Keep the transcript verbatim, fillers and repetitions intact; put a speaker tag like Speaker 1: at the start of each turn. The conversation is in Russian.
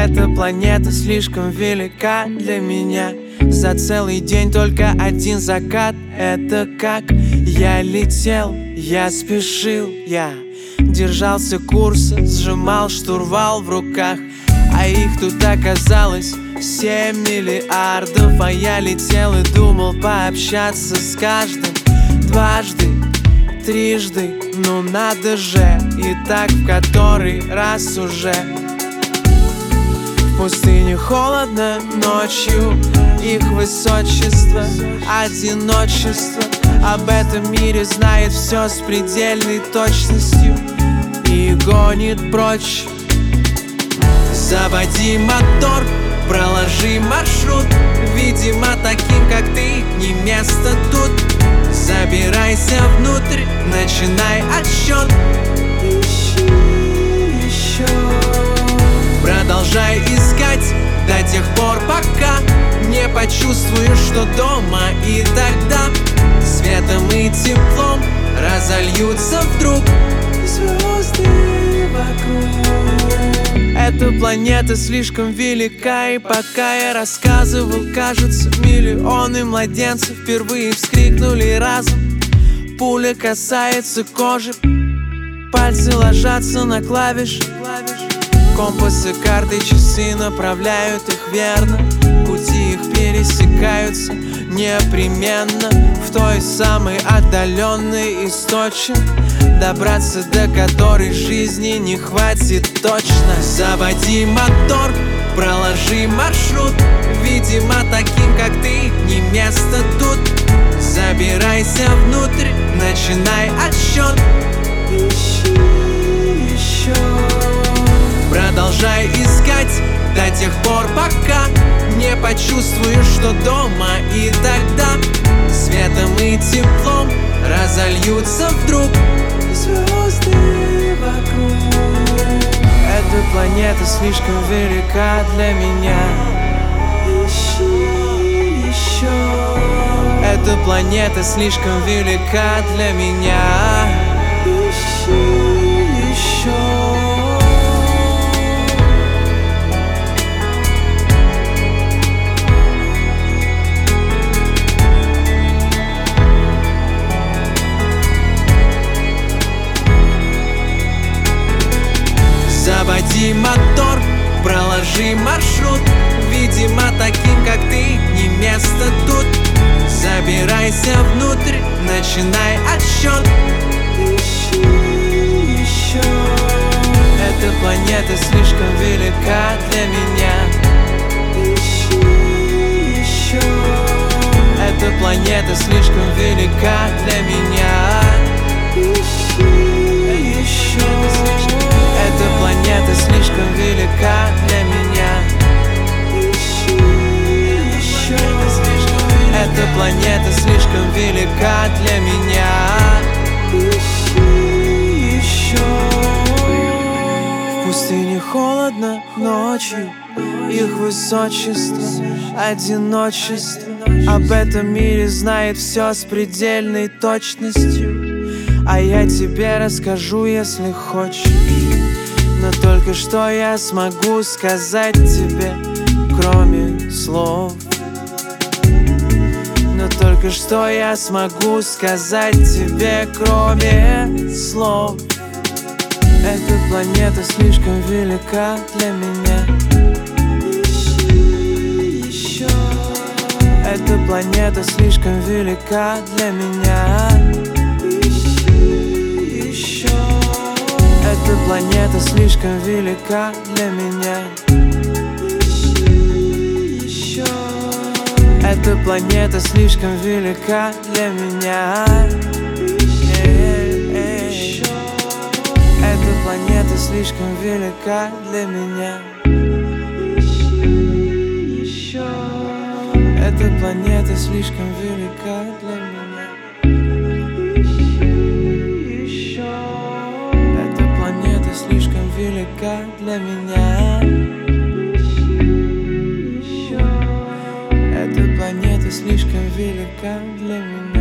Speaker 1: Эта планета слишком велика для меня. За целый день только один закат. Это как я летел, я спешил, я держался курса, сжимал штурвал в руках. А их тут оказалось семь миллиардов. А я летел и думал пообщаться с каждым дважды, трижды. Ну надо же, и так в который раз уже. В пустыне холодно ночью, их высочество, одиночество об этом мире знает все с предельной точностью и гонит прочь. Заводи мотор, проложи маршрут. Видимо, таким как ты не место тут. Забирайся внутрь, начинай отсчет. Ищи еще. Продолжай искать до тех пор, пока не почувствуешь, что дома. И тогда светом и теплом разольются вдруг звезды вокруг. Эта планета слишком велика, и пока я рассказывал, кажется, миллионы младенцев впервые вскрикнули разом. Пуля касается кожи, пальцы ложатся на клавиши. Компасы, карты, часы направляют их верно. Пути их пересекаются непременно в той самой отдаленной из точек, добраться до которой жизни не хватит точно. Заводи мотор, проложи маршрут. Видимо, таким как ты не место тут. Забирайся внутрь, начинай отсчет. Ищи еще. Продолжай искать до тех пор, пока не почувствуешь, что дома. И тогда светом и теплом разольются вдруг звезды вокруг. Эта планета слишком велика для меня. Ищи еще. Эта планета слишком велика для меня. Ищи еще. Заводи мотор, проложи маршрут. Видимо, таким как ты не место тут. Забирайся внутрь, начинай отсчет. Ищи еще. Эта планета слишком велика для меня. Ищи еще. Эта планета слишком велика для меня. Ищи еще. Эта планета слишком велика для меня. Ищи еще. Эта планета слишком велика для меня. Ищи еще. В пустыне холодно ночью, их высочество, одиночество об этом мире знает все с предельной точностью. А я тебе расскажу, если хочешь. Но только что я смогу сказать тебе, кроме слов. Но только что я смогу сказать тебе, кроме слов. Эта планета слишком велика для меня. Ищи еще. Эта планета слишком велика для меня. Ищи еще. Эта планета слишком велика для меня. Ищи еще. Эта планета слишком велика для меня. Еще. Эта планета слишком велика для меня. Еще. Эта планета слишком велика для меня. Еще. Эта планета слишком велика для меня. Еще. Эта планета слишком велика для меня.